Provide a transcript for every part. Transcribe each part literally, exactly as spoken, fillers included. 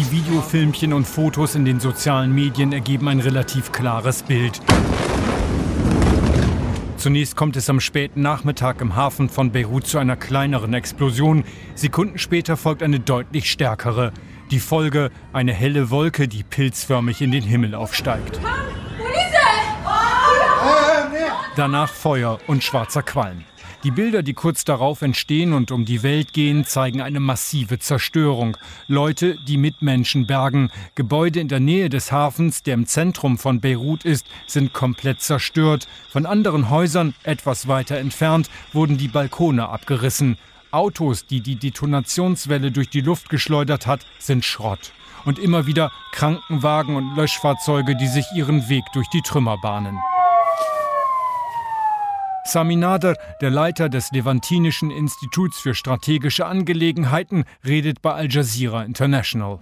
Die Videofilmchen und Fotos in den sozialen Medien ergeben ein relativ klares Bild. Zunächst kommt es am späten Nachmittag im Hafen von Beirut zu einer kleineren Explosion. Sekunden später folgt eine deutlich stärkere. Die Folge: eine helle Wolke, die pilzförmig in den Himmel aufsteigt. Danach Feuer und schwarzer Qualm. Die Bilder, die kurz darauf entstehen und um die Welt gehen, zeigen eine massive Zerstörung. Leute, die Mitmenschen bergen. Gebäude in der Nähe des Hafens, der im Zentrum von Beirut ist, sind komplett zerstört. Von anderen Häusern, etwas weiter entfernt, wurden die Balkone abgerissen. Autos, die die Detonationswelle durch die Luft geschleudert hat, sind Schrott. Und immer wieder Krankenwagen und Löschfahrzeuge, die sich ihren Weg durch die Trümmer bahnen. Sami Nader, der Leiter des Levantinischen Instituts für strategische Angelegenheiten, redet bei Al Jazeera International.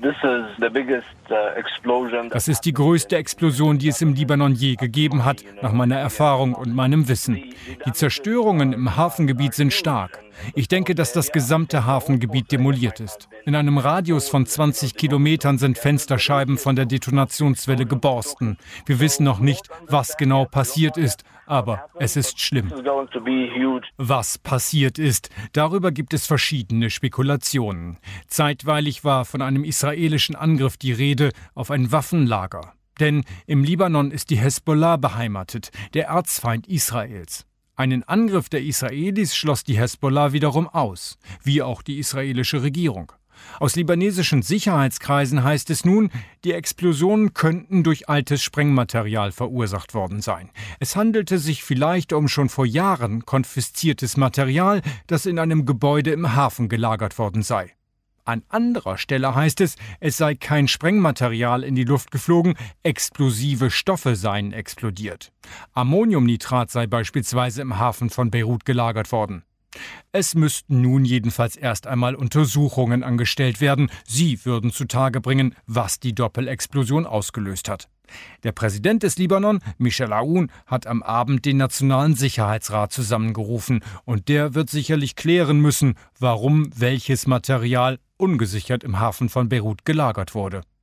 Das ist die größte Explosion, die es im Libanon je gegeben hat, nach meiner Erfahrung und meinem Wissen. Die Zerstörungen im Hafengebiet sind stark. Ich denke, dass das gesamte Hafengebiet demoliert ist. In einem Radius von zwanzig Kilometern sind Fensterscheiben von der Detonationswelle geborsten. Wir wissen noch nicht, was genau passiert ist, aber es ist schlimm. Was passiert ist, darüber gibt es verschiedene Spekulationen. Zeitweilig war von einem israelischen Angriff die Rede auf ein Waffenlager. Denn im Libanon ist die Hezbollah beheimatet, der Erzfeind Israels. Einen Angriff der Israelis schloss die Hezbollah wiederum aus, wie auch die israelische Regierung. Aus libanesischen Sicherheitskreisen heißt es nun, die Explosionen könnten durch altes Sprengmaterial verursacht worden sein. Es handelte sich vielleicht um schon vor Jahren konfisziertes Material, das in einem Gebäude im Hafen gelagert worden sei. An anderer Stelle heißt es, es sei kein Sprengmaterial in die Luft geflogen, explosive Stoffe seien explodiert. Ammoniumnitrat sei beispielsweise im Hafen von Beirut gelagert worden. Es müssten nun jedenfalls erst einmal Untersuchungen angestellt werden. Sie würden zutage bringen, was die Doppelexplosion ausgelöst hat. Der Präsident des Libanon, Michel Aoun, hat am Abend den Nationalen Sicherheitsrat zusammengerufen. Und der wird sicherlich klären müssen, warum welches Material ungesichert im Hafen von Beirut gelagert wurde.